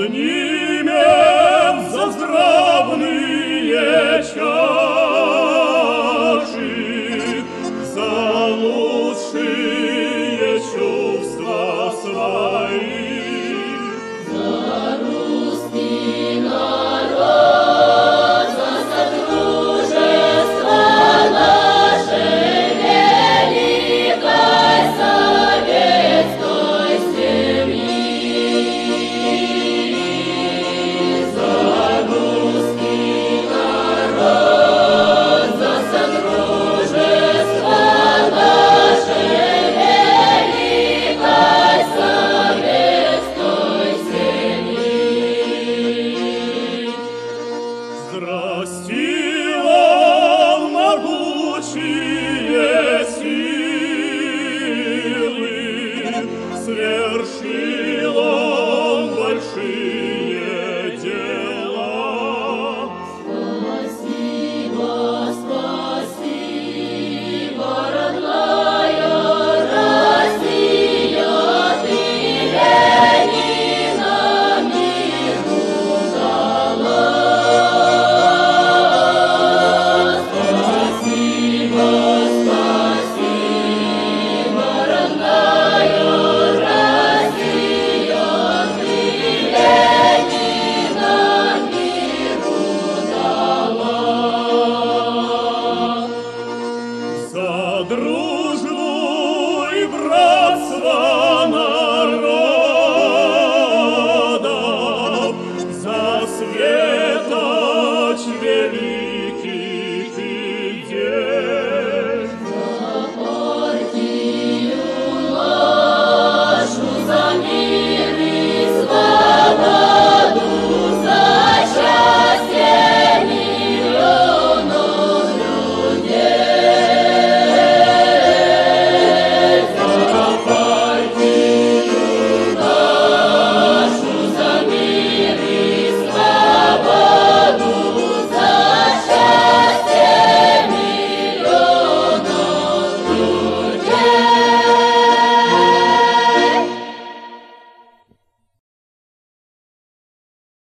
поднимем заздравные чаши за лучшие чувства свои. За русский народ, за содружество наше великой советской семьи. За русский народ, за содружество наше великой советской семьи. Взрастила могучие силы, свершила большие